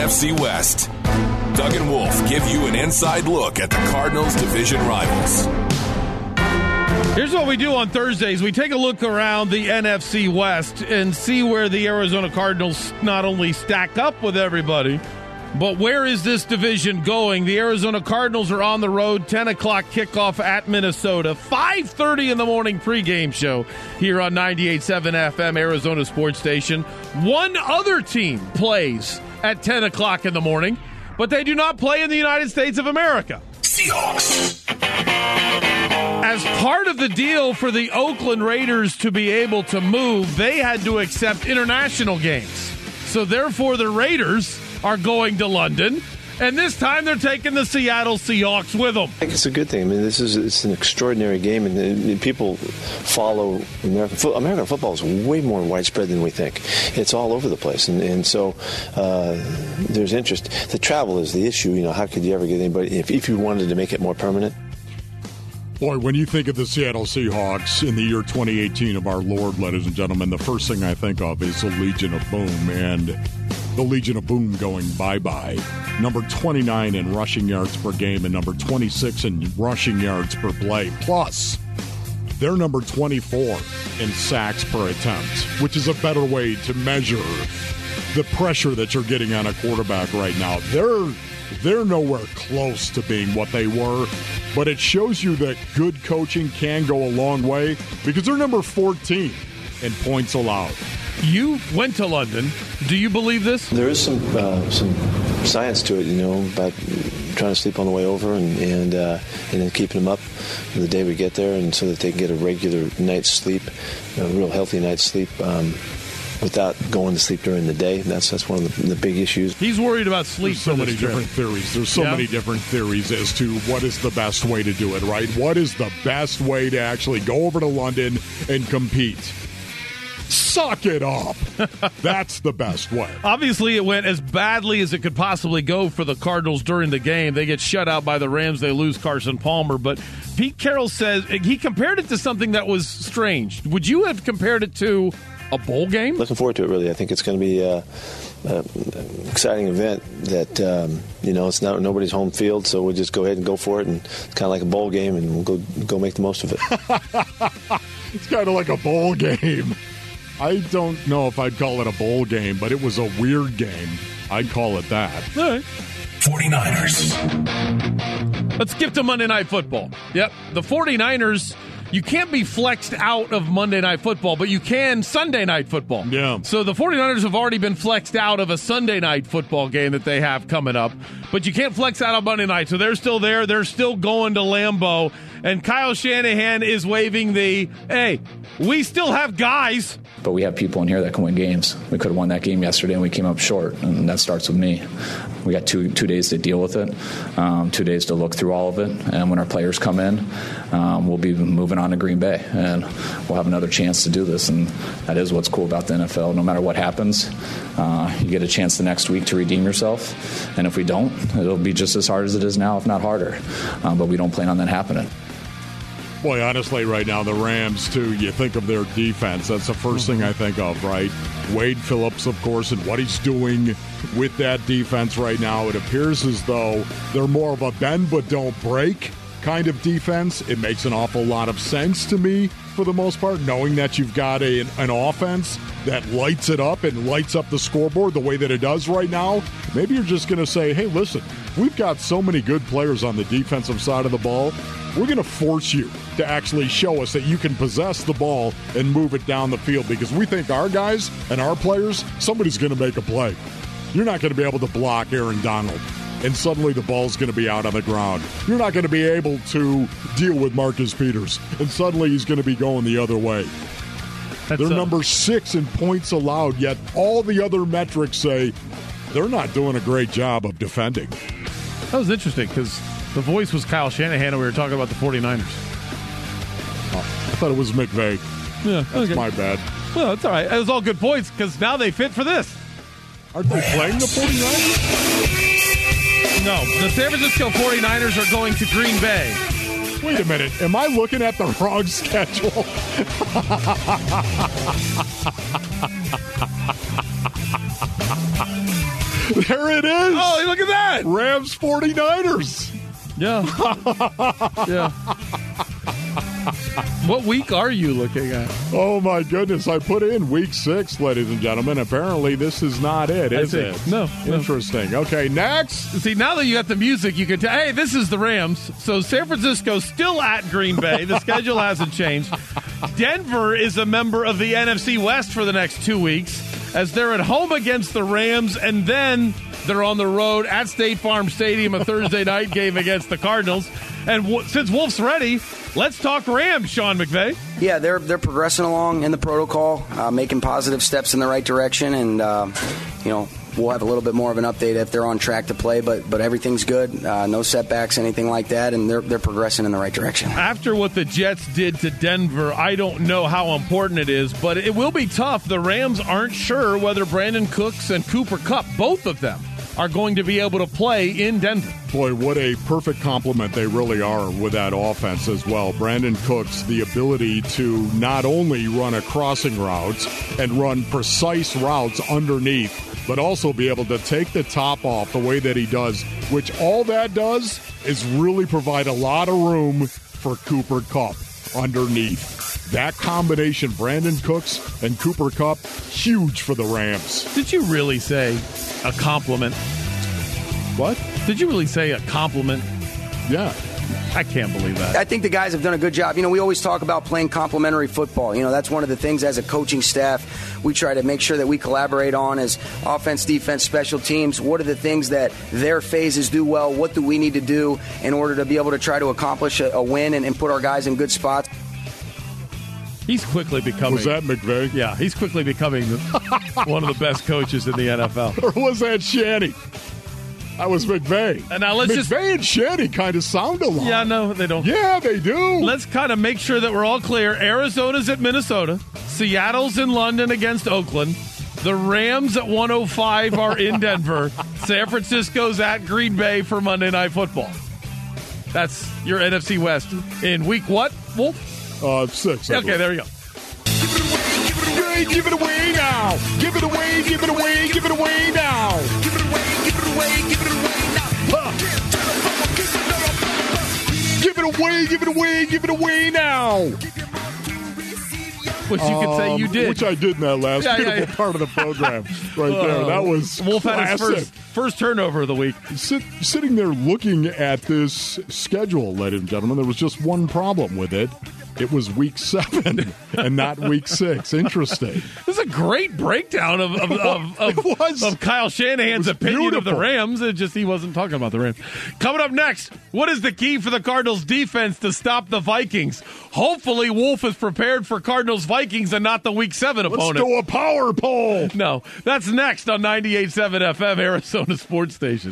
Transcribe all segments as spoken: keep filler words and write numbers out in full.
F C West. Doug and Wolf give you an inside look at the Cardinals' division rivals. Here's what we do on Thursdays. We take a look around the N F C West and see where the Arizona Cardinals not only stack up with everybody, but where is this division going? The Arizona Cardinals are on the road, ten o'clock kickoff at Minnesota, five thirty in the morning pregame show here on ninety-eight point seven F M, Arizona Sports Station. One other team plays at ten o'clock in the morning, but they do not play in the United States of America. Seahawks. As part of the deal for the Oakland Raiders to be able to move, they had to accept international games. So therefore, the Raiders are going to London, and this time they're taking the Seattle Seahawks with them. I think it's a good thing. I mean, this is it's an extraordinary game, and, and people follow American football. American football is way more widespread than we think. It's all over the place, and, and so uh, there's interest. The travel is the issue. You know, how could you ever get anybody if, if you wanted to make it more permanent? Boy, when you think of the Seattle Seahawks in the year twenty eighteen of our Lord, ladies and gentlemen, the first thing I think of is the Legion of Boom, and the Legion of Boom going bye-bye. Number twenty-nine in rushing yards per game and number twenty-six in rushing yards per play. Plus, they're number twenty-four in sacks per attempt, which is a better way to measure the pressure that you're getting on a quarterback right now. They're They're nowhere close to being what they were, but it shows you that good coaching can go a long way because they're number fourteen in points allowed. You went to London. Do you believe this? There is some uh, some science to it, you know, about trying to sleep on the way over and and, uh, and then keeping them up the day we get there, and so that they can get a regular night's sleep, a real healthy night's sleep. Um, without going to sleep during the day. That's that's one of the, the big issues. He's worried about sleep. There's so many different theories. There's so yeah. many different theories as to what is the best way to do it, right? What is the best way to actually go over to London and compete? Suck it up. That's the best way. Obviously, it went as badly as it could possibly go for the Cardinals during the game. They get shut out by the Rams. They lose Carson Palmer. But Pete Carroll says he compared it to something that was strange. Would you have compared it to a bowl game? Looking forward to it, really. I think it's going to be uh, uh, an exciting event that, um, you know, it's not nobody's home field, so we'll just go ahead and go for it. And it's kind of like a bowl game, and we'll go, go make the most of it. It's kind of like a bowl game. I don't know if I'd call it a bowl game, but it was a weird game. I'd call it that. All right. 49ers. Let's skip to Monday Night Football. Yep, the 49ers, you can't be flexed out of Monday Night Football, but you can Sunday Night Football. Yeah. So the 49ers have already been flexed out of a Sunday Night Football game that they have coming up, but you can't flex out of Monday night. So they're still there. They're still going to Lambeau, and Kyle Shanahan is waving the, hey, we still have guys. But we have people in here that can win games. We could have won that game yesterday, and we came up short, and that starts with me. We got two two days to deal with it, um, two days to look through all of it, and when our players come in, um, we'll be moving on to Green Bay, and we'll have another chance to do this, and that is what's cool about the N F L. No matter what happens, uh, you get a chance the next week to redeem yourself, and if we don't, it'll be just as hard as it is now, if not harder, um, but we don't plan on that happening. Boy, honestly, right now, the Rams, too, you think of their defense. That's the first thing I think of, right? Wade Phillips, of course, and what he's doing with that defense right now. It appears as though they're more of a bend but don't break kind of defense. It makes an awful lot of sense to me, for the most part, knowing that you've got a, an offense that lights it up and lights up the scoreboard the way that it does right now. Maybe you're just going to say, hey, listen, we've got so many good players on the defensive side of the ball. We're going to force you to actually show us that you can possess the ball and move it down the field, because we think our guys and our players, somebody's going to make a play. You're not going to be able to block Aaron Donald, and suddenly the ball's going to be out on the ground. You're not going to be able to deal with Marcus Peters, and suddenly he's going to be going the other way. That's they're a- number six in points allowed, yet all the other metrics say they're not doing a great job of defending. That was interesting, because the voice was Kyle Shanahan, and we were talking about the 49ers. Oh, I thought it was McVay. Yeah, That's okay. my bad. Well, that's all right. It was all good points, because now they fit for this. Aren't they playing the 49ers? No, the San Francisco 49ers are going to Green Bay. Wait a minute. Am I looking at the wrong schedule? There it is. Oh, look at that. Rams forty-niners. Yeah. Yeah. What week are you looking at? Oh, my goodness. I put in week six, ladies and gentlemen. Apparently, this is not it, is I it? think. No, no. Interesting. Okay, next. See, now that you got the music, you can tell, hey, this is the Rams. So San Francisco's still at Green Bay. The schedule hasn't changed. Denver is a member of the N F C West for the next two weeks as they're at home against the Rams, and then they're on the road at State Farm Stadium, a Thursday night game against the Cardinals. And w- since Wolf's ready, let's talk Rams, Sean McVay. Yeah, they're they're progressing along in the protocol, uh, making positive steps in the right direction, and uh, you know we'll have a little bit more of an update if they're on track to play. But but everything's good, uh, no setbacks, anything like that, and they're they're progressing in the right direction. After what the Jets did to Denver, I don't know how important it is, but it will be tough. The Rams aren't sure whether Brandon Cooks and Cooper Kupp, both of them, are going to be able to play in Denver. Boy, what a perfect compliment they really are with that offense as well. Brandon Cooks, the ability to not only run a crossing routes and run precise routes underneath, but also be able to take the top off the way that he does, which all that does is really provide a lot of room for Cooper Kupp underneath. That combination, Brandon Cooks and Cooper Kupp, huge for the Rams. Did you really say a compliment? What? Did you really say a compliment? Yeah. I can't believe that. I think the guys have done a good job. You know, we always talk about playing complementary football. You know, that's one of the things as a coaching staff we try to make sure that we collaborate on as offense, defense, special teams. What are the things that their phases do well? What do we need to do in order to be able to try to accomplish a, a win and, and put our guys in good spots? He's quickly becoming... Was that McVay? Yeah, he's quickly becoming the, one of the best coaches in the N F L. Or was that Shanny? That was McVay. And now let's McVay just... and Shanny kind of sound alike. Yeah, no, they don't. Yeah, they do. Let's kind of make sure that we're all clear. Arizona's at Minnesota. Seattle's in London against Oakland. The Rams at one oh five are in Denver. San Francisco's at Green Bay for Monday Night Football. That's your N F C West in week what, Wolf? Uh, six. Okay, there you go. Give it away now. Give it away, give it away, give it away now. Give it away, give it away, give it away now. Give it away, give it away, give it away now. Which you could say you Um, did. Which I did in that last Yeah, yeah, beautiful yeah. part of the program right there. That was Wolf had his classic. first, first turnover of the week. Sit, sitting there looking at this schedule, ladies and gentlemen, there was just one problem with it. It was week seven and not week six. Interesting. This is a great breakdown of of, of, of, It was. of Kyle Shanahan's It was opinion of the beautiful. Rams. It just he wasn't talking about the Rams. Coming up next, what is the key for the Cardinals defense to stop the Vikings? Hopefully, Wolf is prepared for Cardinals Vikings and not the week seven Let's opponent. do a power poll. No, that's next on ninety-eight point seven F M, Arizona Sports Station.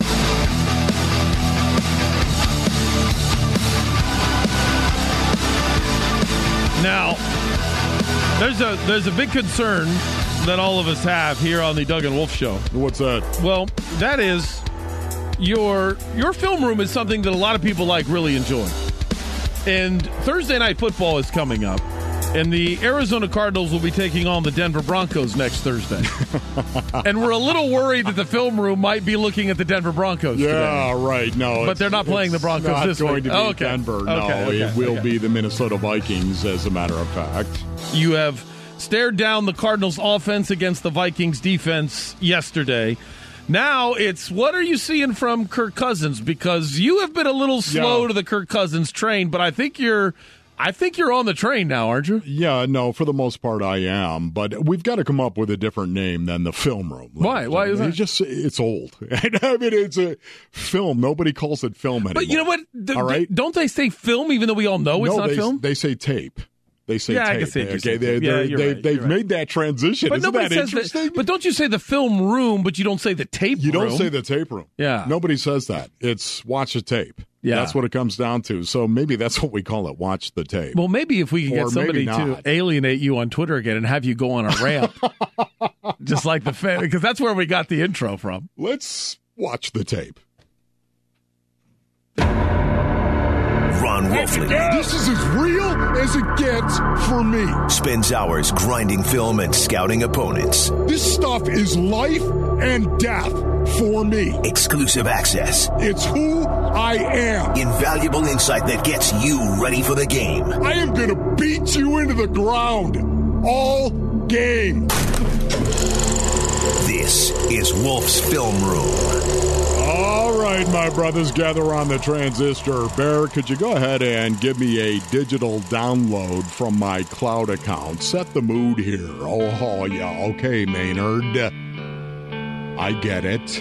Now, there's a there's a big concern that all of us have here on the Doug and Wolf Show. What's that? Well, that is your your film room is something that a lot of people like really enjoy. And Thursday Night Football is coming up, and the Arizona Cardinals will be taking on the Denver Broncos next Thursday. And we're a little worried that the film room might be looking at the Denver Broncos Yeah, today. right. No, But it's- they're not playing the it's Broncos not this going week. to be Oh, okay. Denver. No, Okay, okay, it will okay. be the Minnesota Vikings, as a matter of fact. You have stared down the Cardinals' offense against the Vikings' defense yesterday. Now it's what are you seeing from Kirk Cousins? Because you have been a little slow Yeah. to the Kirk Cousins train, but I think you're, I think you're on the train now, aren't you? Yeah, no, for the most part I am, but we've got to come up with a different name than the film room. Why? Why is that? It's just it's old. I mean, it's a film. Nobody calls it film anymore. But you know what? Th- All right. Don't they say film even though we all know it's no, not they, film? they say tape. They say Yeah, I tape. can see what you're okay, saying. they, Yeah, they're- you're they, right. they've You're made right. that transition. But Isn't nobody that says interesting? But don't you say the film room, but you don't say the tape You room? don't say the tape room. Yeah. Nobody says that. It's watch the tape. Yeah. That's what it comes down to. So maybe that's what we call it, watch the tape. Well, maybe if we can Or get somebody maybe to not. alienate you on Twitter again and have you go on a rant, just like the fan, because that's where we got the intro from. Let's watch the tape. Ron Wolfley. This is as real as it gets for me. Spends hours grinding film and scouting opponents. This stuff is life and death for me. Exclusive access. It's who I am. Invaluable insight that gets you ready for the game. I am going to beat you into the ground all game. This is Wolf's Film Room. All right, my brothers, gather on the transistor. Bear, could you go ahead and give me a digital download from my cloud account? Set the mood here. Oh, yeah. Okay, Maynard. I get it.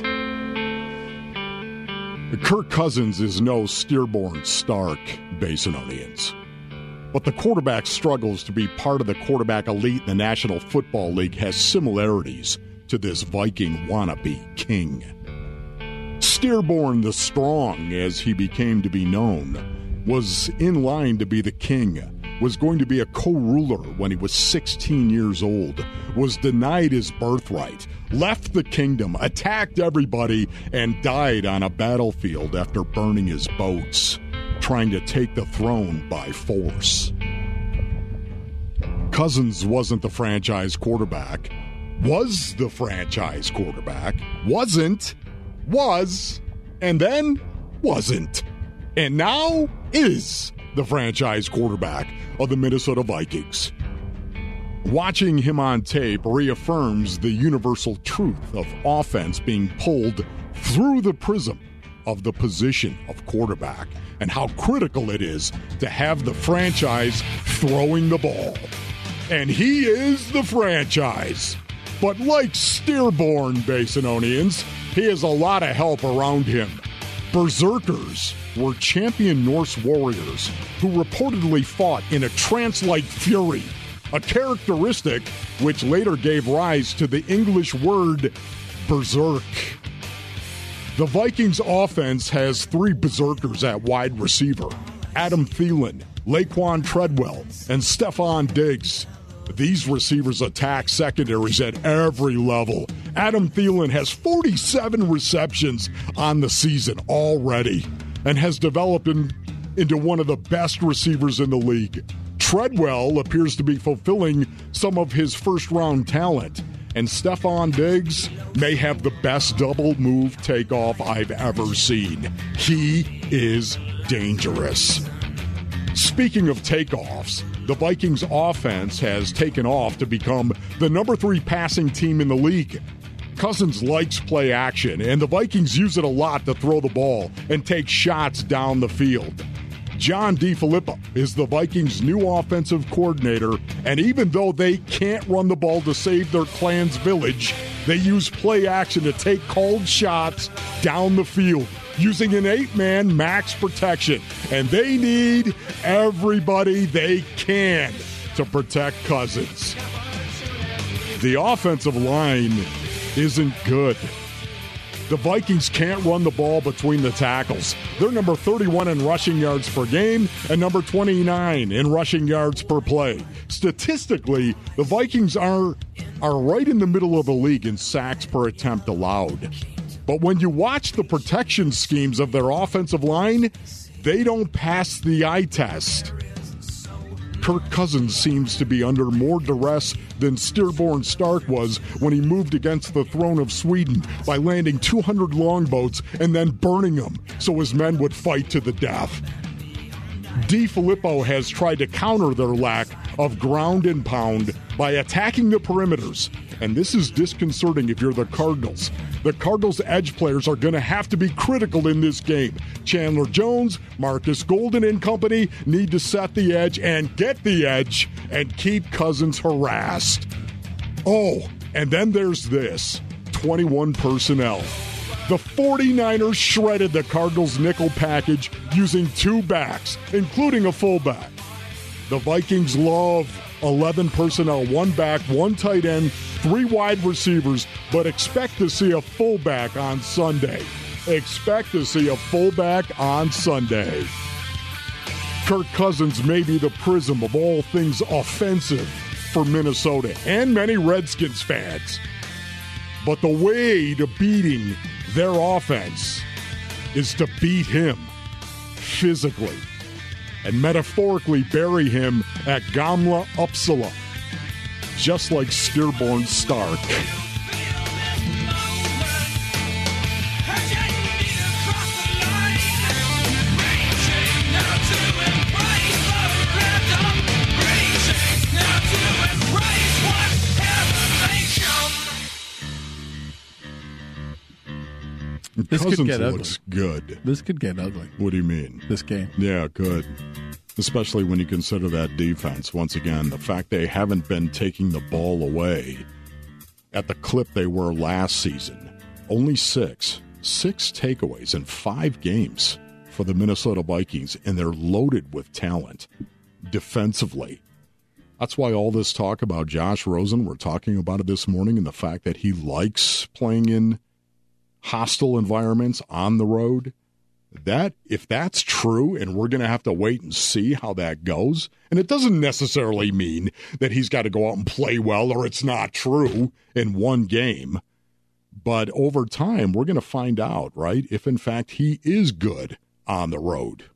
Kirk Cousins is no Steerborn Stark, Basinonians. But the quarterback struggles to be part of the quarterback elite in the National Football League has similarities to this Viking wannabe king. Steerborn the Strong, as he became to be known, was in line to be the king, was going to be a co-ruler when he was sixteen years old, was denied his birthright, left the kingdom, attacked everybody, and died on a battlefield after burning his boats, trying to take the throne by force. Cousins wasn't the franchise quarterback, was the franchise quarterback, wasn't, was, and then wasn't, and now is the franchise quarterback of the Minnesota Vikings. Watching him on tape reaffirms the universal truth of offense being pulled through the prism of the position of quarterback and how critical it is to have the franchise throwing the ball. And he is the franchise. But like Steerborn Basinonians, he has a lot of help around him. Berserkers were champion Norse warriors who reportedly fought in a trance-like fury, a characteristic which later gave rise to the English word berserk. The Vikings offense has three berserkers at wide receiver: Adam Thielen, Laquan Treadwell, and Stephon Diggs. These receivers attack secondaries at every level. Adam Thielen has forty-seven receptions on the season already and has developed in, into one of the best receivers in the league. Treadwell appears to be fulfilling some of his first-round talent, and Stephon Diggs may have the best double-move takeoff I've ever seen. He is dangerous. Speaking of takeoffs, the Vikings offense has taken off to become the number three passing team in the league. Cousins likes play action, and the Vikings use it a lot to throw the ball and take shots down the field. John DeFilippo is the Vikings' new offensive coordinator, and even though they can't run the ball to save their clan's village, they use play action to take called shots down the field using an eight-man max protection, and they need everybody they can to protect Cousins. The offensive line isn't good. The Vikings can't run the ball between the tackles. They're number thirty-one in rushing yards per game and number twenty-nine in rushing yards per play. Statistically, the Vikings are, are right in the middle of the league in sacks per attempt allowed. But when you watch the protection schemes of their offensive line, they don't pass the eye test. Kirk Cousins seems to be under more duress than Steerborn Stark was when he moved against the throne of Sweden by landing two hundred longboats and then burning them so his men would fight to the death. DeFilippo has tried to counter their lack of ground and pound by attacking the perimeters, and this is disconcerting if you're the Cardinals. The Cardinals' edge players are going to have to be critical in this game. Chandler Jones, Marcus Golden and company need to set the edge and get the edge and keep Cousins harassed. Oh, and then there's this, twenty-one personnel. The 49ers shredded the Cardinals' nickel package using two backs, including a fullback. The Vikings love eleven personnel, one back, one tight end, three wide receivers, but expect to see a fullback on Sunday. Expect to see a fullback on Sunday. Kirk Cousins may be the prism of all things offensive for Minnesota and many Redskins fans. But the way to beating their offense is to beat him physically. and metaphorically bury him at Gamla Uppsala, just like Stierborn Stark. This Cousins could get looks ugly. good. This could get ugly. What do you mean? This game. Yeah, good. Especially when you consider that defense. Once again, the fact they haven't been taking the ball away at the clip they were last season. Only six. Six takeaways in five games for the Minnesota Vikings, and they're loaded with talent defensively. That's why all this talk about Josh Rosen, we're talking about it this morning, and the fact that he likes playing in hostile environments on the road, that if that's true, and we're going to have to wait and see how that goes, and it doesn't necessarily mean that he's got to go out and play well or it's not true in one game, but over time we're going to find out, right, if in fact he is good on the road.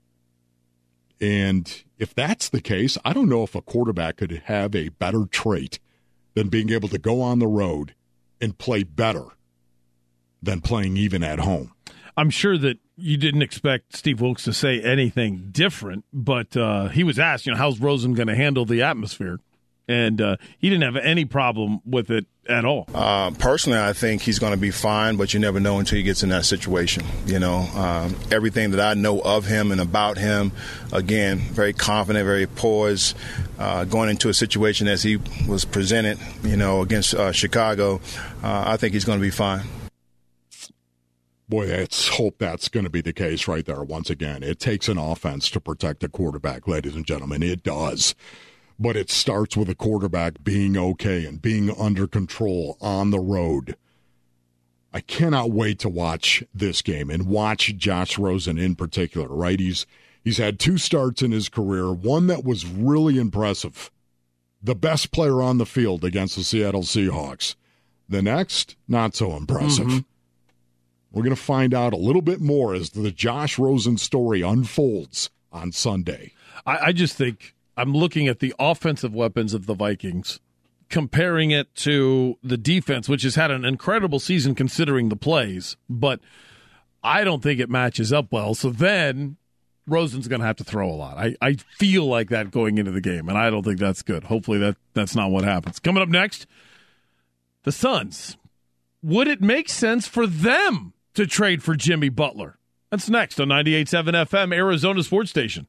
And if that's the case, I don't know if a quarterback could have a better trait than being able to go on the road and play better than playing even at home. I'm sure that you didn't expect Steve Wilks to say anything different, but uh, he was asked, you know, how's Rosen going to handle the atmosphere? And uh, he didn't have any problem with it at all. Uh, personally, I think he's going to be fine, but you never know until he gets in that situation. You know, um, everything that I know of him and about him, again, very confident, very poised, uh, going into a situation as he was presented, you know, against uh, Chicago. Uh, I think he's going to be fine. Boy, let's hope that's going to be the case right there once again. It takes an offense to protect a quarterback, ladies and gentlemen. It does. But it starts with a quarterback being okay and being under control on the road. I cannot wait to watch this game and watch Josh Rosen in particular, right? He's he's had two starts in his career, one that was really impressive. The best player on the field against the Seattle Seahawks. The next, not so impressive. Mm-hmm. We're going to find out a little bit more as the Josh Rosen story unfolds on Sunday. I, I just think I'm looking at the offensive weapons of the Vikings, comparing it to the defense, which has had an incredible season considering the plays, but I don't think it matches up well. So then Rosen's going to have to throw a lot. I, I feel like that going into the game, and I don't think that's good. Hopefully that, that's not what happens. Coming up next, the Suns. Would it make sense for them to trade for Jimmy Butler? That's next on ninety-eight point seven F M, Arizona Sports Station.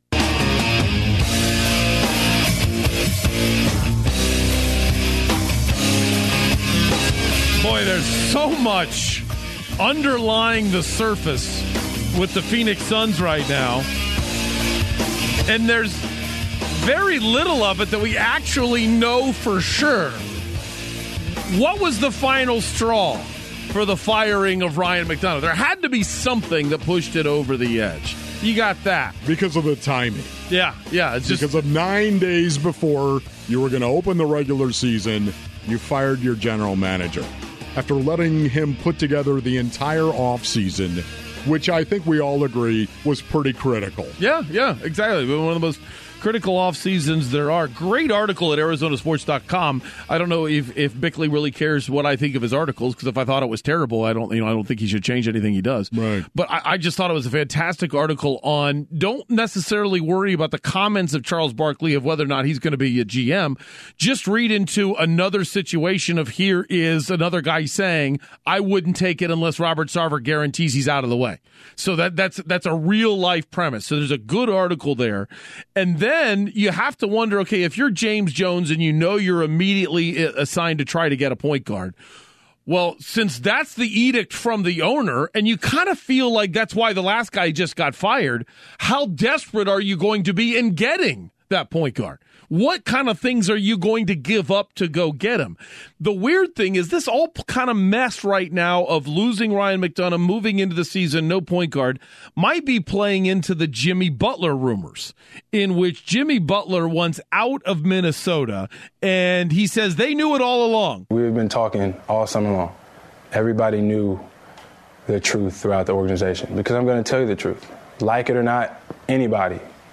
Boy, there's so much underlying the surface with the Phoenix Suns right now. And there's very little of it that we actually know for sure. What was the final straw for the firing of Ryan McDonough? There had to be something that pushed it over the edge. You got that. Because of the timing. Yeah, yeah. It's just because of nine days before you were going to open the regular season, you fired your general manager. After letting him put together the entire offseason, which I think we all agree was pretty critical. Yeah, yeah, exactly. One of the most critical off seasons there are. Great article at Arizona Sports dot com. I don't know if, if Bickley really cares what I think of his articles, because if I thought it was terrible, I don't you know I don't think he should change anything he does. Right. But I, I just thought it was a fantastic article on don't necessarily worry about the comments of Charles Barkley of whether or not he's going to be a G M. Just read into another situation of here is another guy saying, I wouldn't take it unless Robert Sarver guarantees he's out of the way. So that that's that's a real life premise. So there's a good article there. And then Then you have to wonder, okay, if you're James Jones and you know you're immediately assigned to try to get a point guard, well, since that's the edict from the owner, and you kind of feel like that's why the last guy just got fired, how desperate are you going to be in getting that point guard? What kind of things are you going to give up to go get him? The weird thing is this all kind of mess right now of losing Ryan McDonough, moving into the season, no point guard, might be playing into the Jimmy Butler rumors, in which Jimmy Butler wants out of Minnesota, and he says they knew it all along. We've been talking all summer long. Everybody knew the truth throughout the organization, because I'm going to tell you the truth. Like it or not, anybody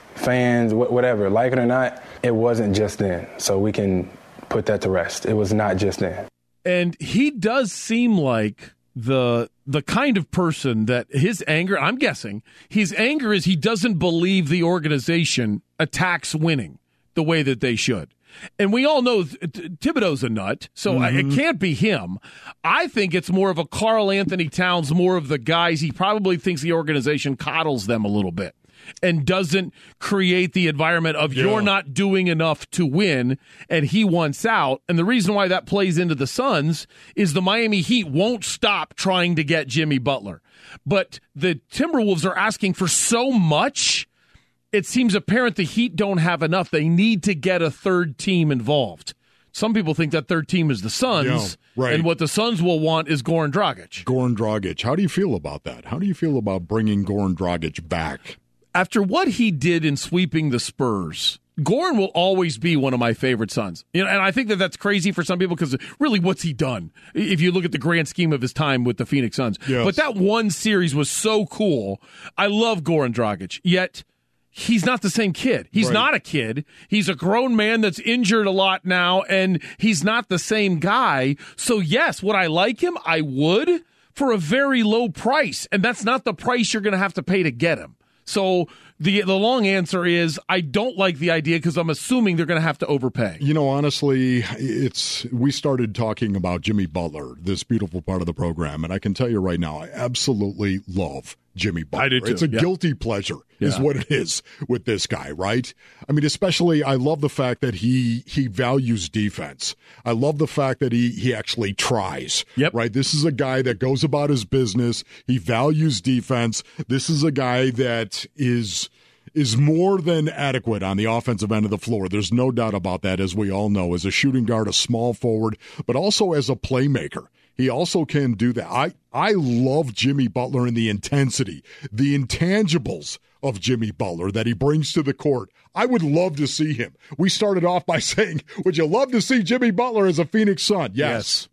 fans, wh- whatever, like it or not, it wasn't just then. So we can put that to rest. It was not just then. And he does seem like the the kind of person that his anger, I'm guessing, his anger is he doesn't believe the organization attacks winning the way that they should. And we all know Thibodeau's a nut, so mm-hmm. it can't be him. I think it's more of a Karl Anthony Towns, more of the guys. He probably thinks the organization coddles them a little bit and doesn't create the environment of yeah. you're not doing enough to win, and he wants out. And the reason why that plays into the Suns is the Miami Heat won't stop trying to get Jimmy Butler. But the Timberwolves are asking for so much, it seems apparent the Heat don't have enough. They need to get a third team involved. Some people think that third team is the Suns, yeah, right. and what the Suns will want is Goran Dragic. Goran Dragic. How do you feel about that? How do you feel about bringing Goran Dragic back? After what he did in sweeping the Spurs, Goran will always be one of my favorite Suns. You know, and I think that that's crazy for some people because really what's he done if you look at the grand scheme of his time with the Phoenix Suns. Yes. But that one series was so cool. I love Goran Dragic, yet he's not the same kid. He's right. not a kid. He's a grown man that's injured a lot now, and he's not the same guy. So, yes, would I like him? I would, for a very low price, and that's not the price you're going to have to pay to get him. So the the long answer is I don't like the idea because I'm assuming they're going to have to overpay. You know, honestly, it's we started talking about Jimmy Butler, this beautiful part of the program, and I can tell you right now, I absolutely love Jimmy Butler. I do too. It's a yeah. guilty pleasure is yeah. what it is with this guy, right? I mean, especially I love the fact that he he values defense. I love the fact that he he actually tries, yep. right? This is a guy that goes about his business. He values defense. This is a guy that is is more than adequate on the offensive end of the floor. There's no doubt about that, as we all know, as a shooting guard, a small forward, but also as a playmaker. He also can do that. I, I love Jimmy Butler and the intensity, the intangibles of Jimmy Butler that he brings to the court. I would love to see him. We started off by saying, would you love to see Jimmy Butler as a Phoenix Sun? Yes.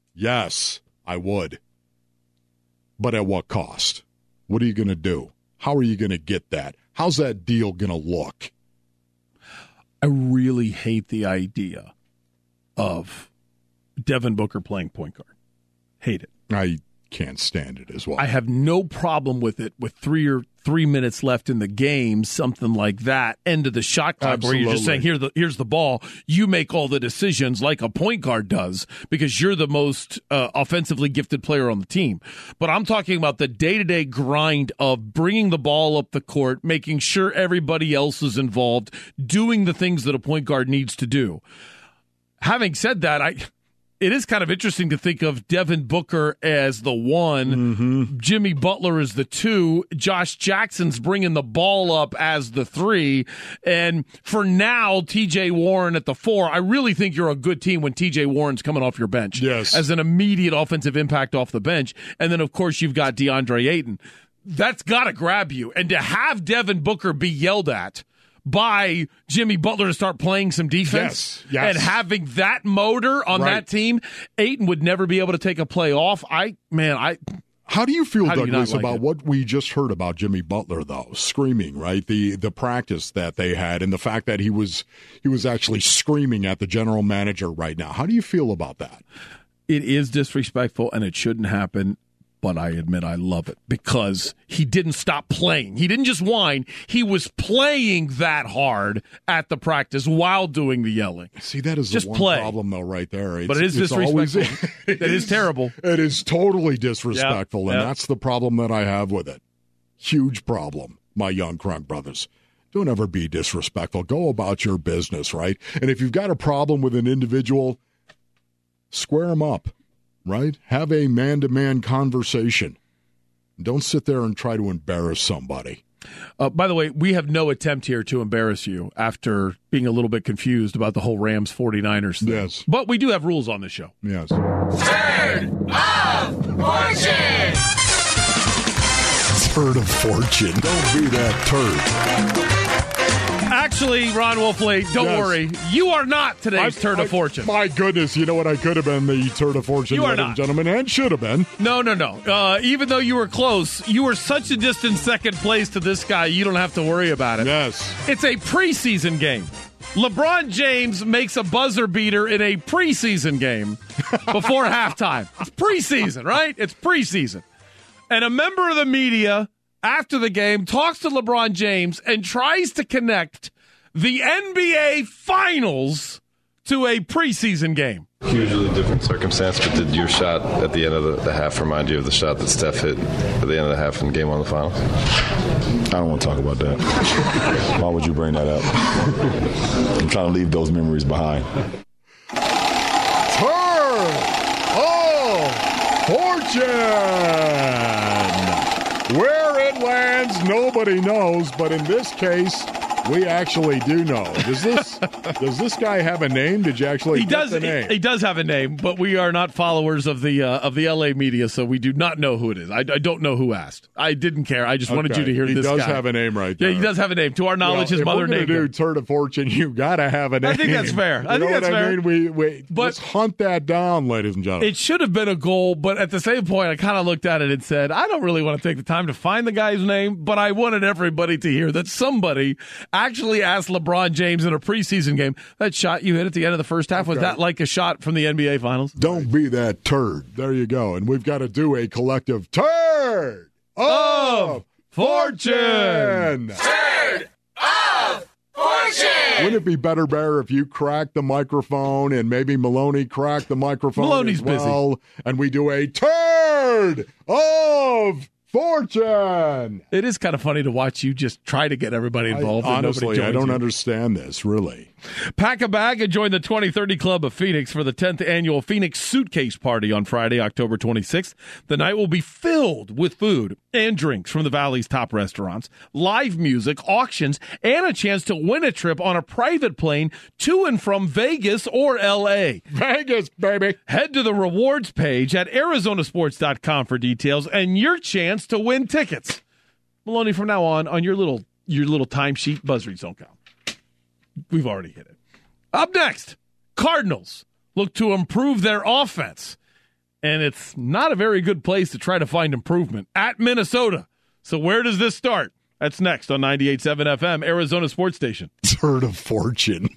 Yes, I would. But at what cost? What are you going to do? How are you going to get that? How's that deal going to look? I really hate the idea of Devin Booker playing point guard. Hate it. I can't stand it as well. I have no problem with it with three or three minutes left in the game, something like that, end of the shot clock, Absolutely. where you're just saying, Here the, here's the ball. You make all the decisions like a point guard does because you're the most uh, offensively gifted player on the team. But I'm talking about the day-to-day grind of bringing the ball up the court, making sure everybody else is involved, doing the things that a point guard needs to do. Having said that, I... It is kind of interesting to think of Devin Booker as the one, mm-hmm. Jimmy Butler as the two, Josh Jackson's bringing the ball up as the three, and for now, T J Warren at the four. I really think you're a good team when T J Warren's coming off your bench yes. as an immediate offensive impact off the bench, and then, of course, you've got DeAndre Ayton. That's got to grab you, and to have Devin Booker be yelled at by Jimmy Butler to start playing some defense yes, yes. and having that motor on right. that team, Ayton would never be able to take a play off. I man, I. How do you feel, How Douglas, do like about it? what we just heard about Jimmy Butler, though, screaming, right? The the practice that they had and the fact that he was he was actually screaming at the general manager right now. How do you feel about that? It is disrespectful and it shouldn't happen. But I admit I love it because he didn't stop playing. He didn't just whine. He was playing that hard at the practice while doing the yelling. See, that is just the one play. problem, though, right there. It's, but it is it's disrespectful. Always, it is terrible. It is totally disrespectful, yep, and yep. that's the problem that I have with it. Huge problem, my young Crunk brothers. Don't ever be disrespectful. Go about your business, right? And if you've got a problem with an individual, square them up. Right? Have a man-to-man conversation. Don't sit there and try to embarrass somebody. Uh, by the way, we have no attempt here to embarrass you after being a little bit confused about the whole Rams forty-niners thing. Yes. But we do have rules on this show. Yes. Turd of Fortune! Turd of Fortune. Don't be that turd. Actually, Ron Wolfley, don't Yes. worry. You are not today's I- turn I- of fortune. My goodness, you know what? I could have been the turn of fortune, You are ladies not. and gentlemen, and should have been. No, no, no. Uh, even though you were close, you were such a distant second place to this guy, you don't have to worry about it. Yes. It's a preseason game. LeBron James makes a buzzer beater in a preseason game before halftime. It's preseason, right? It's preseason. And a member of the media after the game talks to LeBron James and tries to connect the N B A Finals to a preseason game. Hugely different circumstance, but did your shot at the end of the, the half remind you of the shot that Steph hit at the end of the half in game one of the finals? I don't want to talk about that. Why would you bring that up? I'm trying to leave those memories behind. Turn of fortune! Where it lands, nobody knows, but in this case, we actually do know. Does this does this guy have a name? Did you actually He get does. the name? He, he does have a name, but we are not followers of the uh, of the L A media, so we do not know who it is. I, I don't know who asked. I didn't care. I just wanted Okay. you to hear he this does guy. have a name right there. Yeah, he does have a name. To our knowledge, Well, his if mother we're gonna named do him. turn of fortune, you got to have a name. I think that's fair. I You think know that's what fair. I mean? We, we, But- let's hunt that down, ladies and gentlemen. It should have been a goal, but at the same point, I kind of looked at it and said, I don't really want to take the time to find the guy's name, but I wanted everybody to hear that somebody actually asked LeBron James in a preseason game, that shot you hit at the end of the first half, was Okay. that like a shot from the N B A Finals? Don't be that turd. There you go. And we've got to do a collective turd of fortune. Turd of fortune. Wouldn't it be better, Bear, if you crack the microphone and maybe Maloney crack the microphone Maloney's as well, and we do a turd of fortune? It is kind of funny to watch you just try to get everybody involved. I, and nobody honestly, I joins don't you. understand this, really. Pack a bag and join the twenty thirty Club of Phoenix for the tenth annual Phoenix Suitcase Party on Friday, October twenty-sixth. The night will be filled with food and drinks from the Valley's top restaurants, live music, auctions, and a chance to win a trip on a private plane to and from Vegas or L A. Vegas, baby. Head to the rewards page at Arizona Sports dot com for details and your chance to win tickets. Maloney, from now on, on your little your little timesheet, buzz reads don't count. We've already hit it. Up next, Cardinals look to improve their offense. And it's not a very good place to try to find improvement at Minnesota. So where does this start? That's next on ninety-eight point seven F M, Arizona Sports Station. Turd of fortune.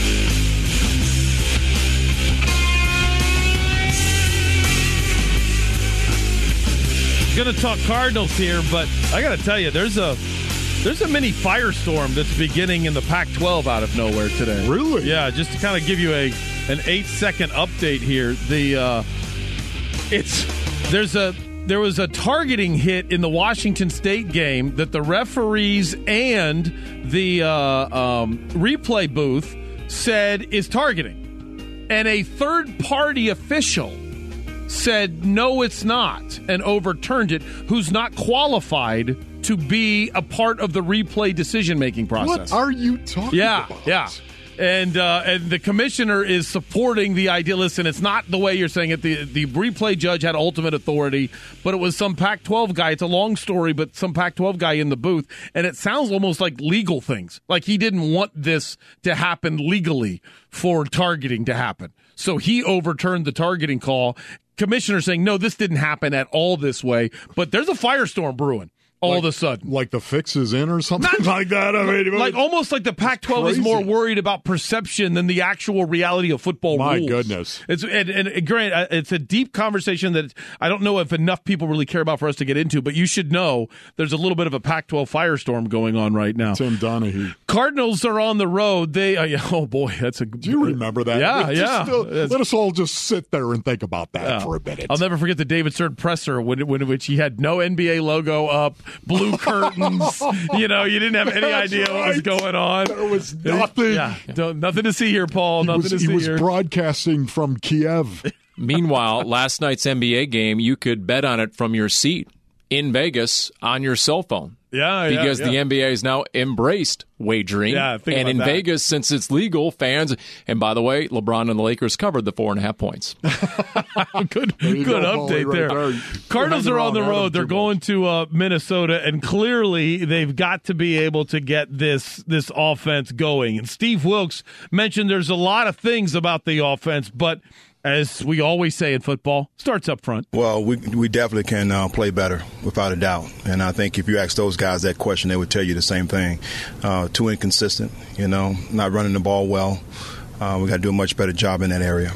Going to talk Cardinals here, but I got to tell you, there's a there's a mini firestorm that's beginning in the Pac twelve out of nowhere today. Really? Yeah, just to kind of give you a an eight second update here. The uh, it's there's a there was a targeting hit in the Washington State game that the referees and the uh, um, replay booth said is targeting, and a third party official said no, it's not, and overturned it, who's not qualified to be a part of the replay decision-making process. What are you talking yeah, about? Yeah, And uh, and the commissioner is supporting the idea. Listen, it's not the way you're saying it. The, the replay judge had ultimate authority, but it was some Pac twelve guy. It's a long story, but some Pac twelve guy in the booth, and it sounds almost like legal things. Like he didn't want this to happen legally for targeting to happen. So he overturned the targeting call. Commissioner saying, no, this didn't happen at all this way, but there's a firestorm brewing all like, of a sudden. Like the fix is in or something Not, like that? I mean, like almost like the Pac twelve is more worried about perception than the actual reality of football My rules. goodness. It's, and, and Grant, uh, it's a deep conversation that I don't know if enough people really care about for us to get into, but you should know there's a little bit of a Pac twelve firestorm going on right now. Tim Donahue. Cardinals are on the road. They, uh, oh boy, that's a. Do you remember that? Yeah, Just yeah. Still, let us all just sit there and think about that Yeah. for a minute. I'll never forget the David Stern presser when, when which he had no N B A logo up, blue curtains. You know, you didn't have any That's idea what was right. going on. There was nothing. Yeah, don't, nothing to see here, Paul. He nothing was, to he see was here. broadcasting from Kiev. Meanwhile, last night's N B A game, you could bet on it from your seat in Vegas on your cell phone. Yeah, because yeah, yeah. the N B A has now embraced wagering. Yeah, think and about in that. Vegas, since it's legal, fans, and by the way, LeBron and the Lakers covered the four and a half points. good There you good go, update Paulie, there. right there. Cardinals are on the Hanging around road. They're Adam going to uh, Minnesota, and clearly they've got to be able to get this this offense going. And Steve Wilks mentioned there's a lot of things about the offense, but as we always say in football, starts up front. Well, we we definitely can uh, play better, without a doubt. And I think if you ask those guys that question, they would tell you the same thing. Uh, too inconsistent, you know, not running the ball well. Uh, we got to do a much better job in that area.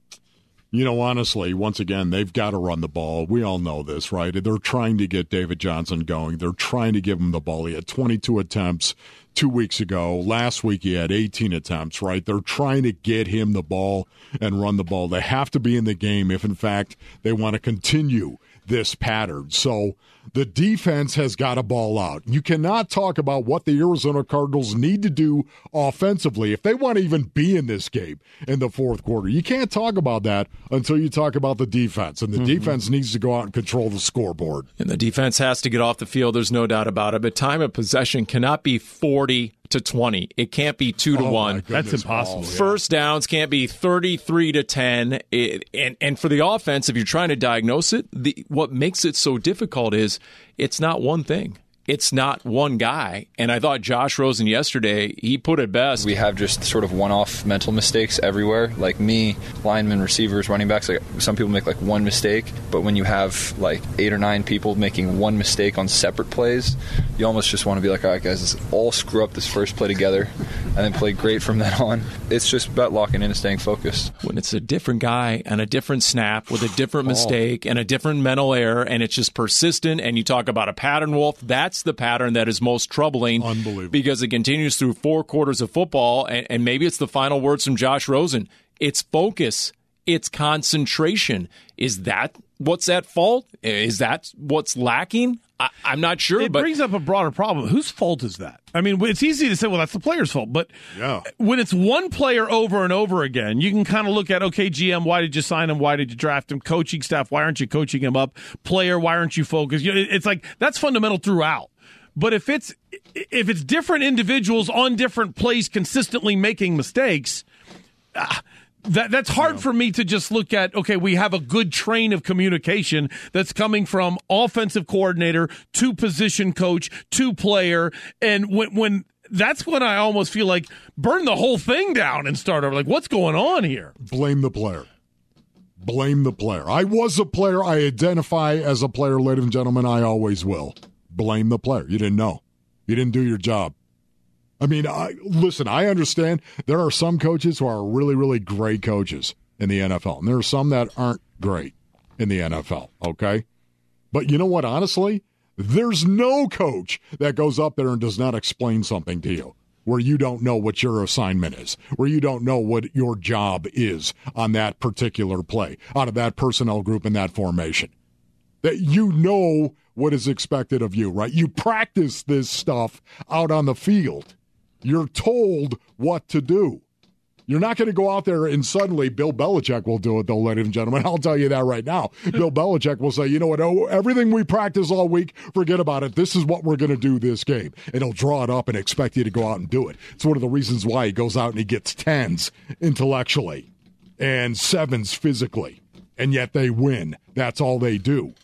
You know, honestly, once again, they've got to run the ball. We all know this, right? They're trying to get David Johnson going. They're trying to give him the ball. He had twenty-two attempts two weeks ago. Last week he had eighteen attempts, right? They're trying to get him the ball and run the ball. They have to be in the game if, in fact, they want to continue this pattern. So the defense has got to ball out. You cannot talk about what the Arizona Cardinals need to do offensively if they want to even be in this game in the fourth quarter. You can't talk about that until you talk about the defense, and the mm-hmm. defense needs to go out and control the scoreboard. And the defense has to get off the field, there's no doubt about it, but time of possession cannot be forty to twenty. It can't be two to oh one. That's impossible. Oh, yeah. First downs can't be thirty-three to ten. It, and and for the offense, if you're trying to diagnose it, the what makes it so difficult is it's not one thing. It's not one guy. And I thought Josh Rosen yesterday, he put it best. We have just sort of one-off mental mistakes everywhere. Like me, linemen, receivers, running backs, like some people make like one mistake, but when you have like eight or nine people making one mistake on separate plays, you almost just want to be like, all right, guys, let's all screw up this first play together and then play great from then on. It's just about locking in and staying focused. When it's a different guy and a different snap with a different Oh. mistake and a different mental error, and it's just persistent, and you talk about a pattern, Wolf, that's the pattern that is most troubling. Unbelievable. Because it continues through four quarters of football, and, and maybe it's the final words from Josh Rosen. It's focus. It's concentration. Is that what's at fault? Is that what's lacking? I, I'm not sure. It but brings up a broader problem. Whose fault is that? I mean, it's easy to say, well, that's the player's fault. But yeah. when it's one player over and over again, you can kind of look at, okay, G M, why did you sign him? Why did you draft him? Coaching staff, why aren't you coaching him up? Player, why aren't you focused? You know, it's like that's fundamental throughout. But if it's if it's different individuals on different plays consistently making mistakes, uh, that that's hard yeah. for me to just look at, okay, we have a good train of communication that's coming from offensive coordinator to position coach to player. And when, when that's when I almost feel like burn the whole thing down and start over. Like, what's going on here? Blame the player. Blame the player. I was a player. I identify as a player, ladies and gentlemen. I always will. Blame the player. You didn't know. You didn't do your job. I mean, I, listen, I understand there are some coaches who are really, really great coaches in the N F L, and there are some that aren't great in the N F L, okay? But you know what, honestly? There's no coach that goes up there and does not explain something to you where you don't know what your assignment is, where you don't know what your job is on that particular play, out of that personnel group in that formation. That you know what is expected of you, right? You practice this stuff out on the field. You're told what to do. You're not going to go out there and suddenly Bill Belichick will do it, though, ladies and gentlemen. I'll tell you that right now. Bill Belichick will say, you know what, oh, everything we practice all week, forget about it. This is what we're going to do this game. And he'll draw it up and expect you to go out and do it. It's one of the reasons why he goes out and he gets tens intellectually and sevens physically. And yet they win. That's all they do.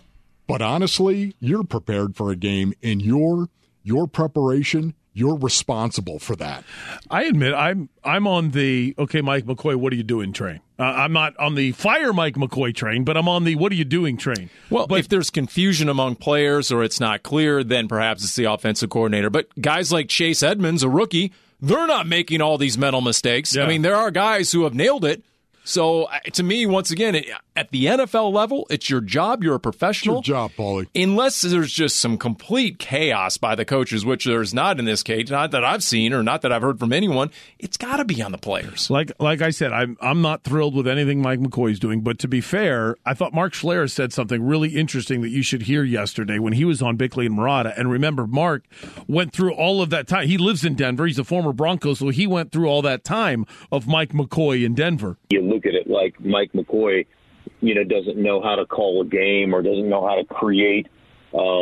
But honestly, you're prepared for a game, and your your preparation, you're responsible for that. I admit I'm I'm on the, okay, Mike McCoy, what are you doing train. Uh, I'm not on the fire Mike McCoy train, but I'm on the what are you doing train. Well, but, if there's confusion among players or it's not clear, then perhaps it's the offensive coordinator. But guys like Chase Edmonds, a rookie, they're not making all these mental mistakes. Yeah. I mean, there are guys who have nailed it. So, to me, once again, it, at the N F L level, it's your job. You're a professional. It's your job, Paulie. Unless there's just some complete chaos by the coaches, which there's not in this case, not that I've seen or not that I've heard from anyone, it's got to be on the players. Like like I said, I'm I'm not thrilled with anything Mike McCoy is doing. But to be fair, I thought Mark Schlereth said something really interesting that you should hear yesterday when he was on Bickley and Murata. And remember, Mark went through all of that time. He lives in Denver. He's a former Bronco, so he went through all that time of Mike McCoy in Denver. You look at it like Mike McCoy, you know, doesn't know how to call a game or doesn't know how to create um,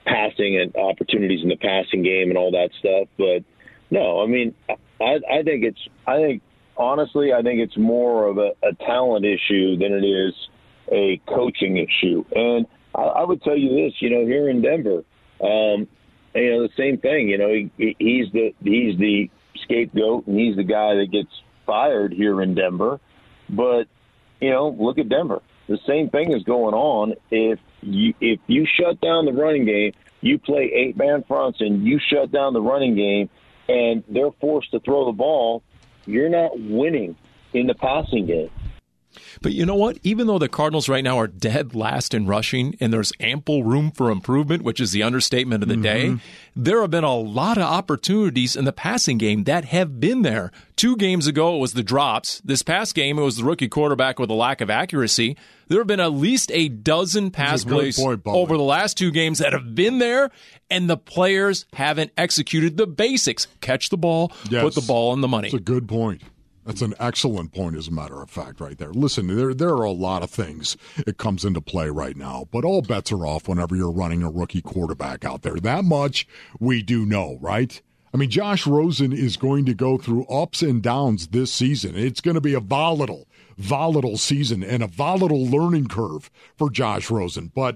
passing and opportunities in the passing game and all that stuff. But no, I mean, I, I think it's, I think, honestly, I think it's more of a, a talent issue than it is a coaching issue. And I, I would tell you this, you know, here in Denver, um, you know, the same thing, you know, he, he's the, he's the scapegoat and he's the guy that gets fired here in Denver. But, you know, look at Denver. The same thing is going on. If you, if you shut down the running game, you play eight-man fronts and you shut down the running game and they're forced to throw the ball, you're not winning in the passing game. But you know what? Even though the Cardinals right now are dead last in rushing and there's ample room for improvement, which is the understatement of the mm-hmm. day, there have been a lot of opportunities in the passing game that have been there. Two games ago, it was the drops. This past game, it was the rookie quarterback with a lack of accuracy. There have been at least a dozen pass plays point, over the last two games that have been there, and the players haven't executed the basics. Catch the ball, yes. Put the ball in the money. That's a good point. That's an excellent point, as a matter of fact, right there. Listen, there there are a lot of things that comes into play right now, but all bets are off whenever you're running a rookie quarterback out there. That much we do know, right? I mean, Josh Rosen is going to go through ups and downs this season. It's going to be a volatile, volatile season and a volatile learning curve for Josh Rosen. But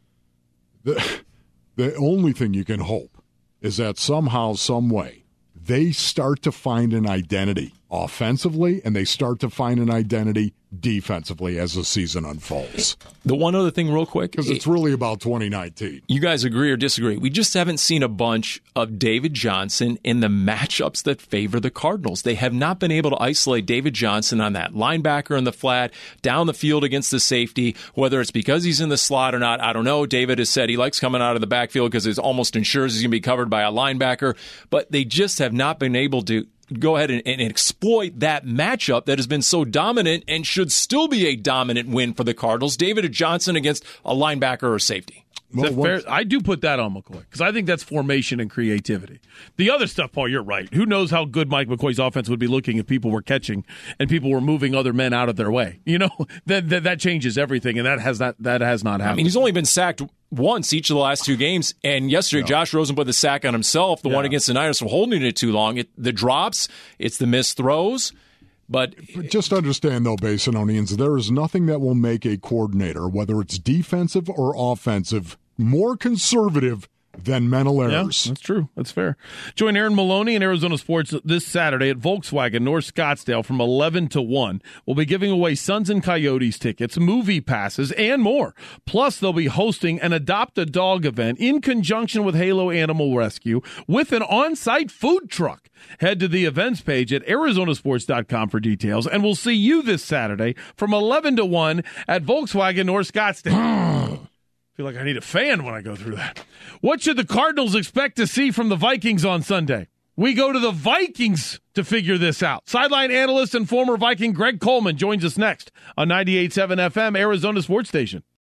the, the only thing you can hope is that somehow, some way, they start to find an identity offensively, and they start to find an identity defensively as the season unfolds. The one other thing real quick. Because it's really about twenty nineteen. You guys agree or disagree? We just haven't seen a bunch of David Johnson in the matchups that favor the Cardinals. They have not been able to isolate David Johnson on that linebacker in the flat, down the field against the safety, whether it's because he's in the slot or not, I don't know. David has said he likes coming out of the backfield because it almost ensures he's going to be covered by a linebacker, but they just have not been able to go ahead and, and exploit that matchup that has been so dominant and should still be a dominant win for the Cardinals. David Johnson against a linebacker or safety. Well, fair? I do put that on McCoy because I think that's formation and creativity. The other stuff, Paul, you're right. Who knows how good Mike McCoy's offense would be looking if people were catching and people were moving other men out of their way. You know, that that, that changes everything, and that has not that has not happened. I mean, he's only been sacked once each of the last two games, and yesterday yeah. Josh Rosen put the sack on himself, the yeah. one against the Niners, for holding it too long. It, the drops, it's the missed throws. But, but just understand, though, Basinonians, there is nothing that will make a coordinator, whether it's defensive or offensive, more conservative than mental errors. Yeah, that's true. That's fair. Join Aaron Maloney in Arizona Sports this Saturday at Volkswagen North Scottsdale from eleven to one. We'll be giving away Sons and Coyotes tickets, movie passes, and more. Plus, they'll be hosting an Adopt a Dog event in conjunction with Halo Animal Rescue with an on-site food truck. Head to the events page at arizona sports dot com for details, and we'll see you this Saturday from eleven to one at Volkswagen North Scottsdale. I feel like I need a fan when I go through that. What should the Cardinals expect to see from the Vikings on Sunday? We go to the Vikings to figure this out. Sideline analyst and former Viking Greg Coleman joins us next on ninety-eight point seven F M, Arizona Sports Station.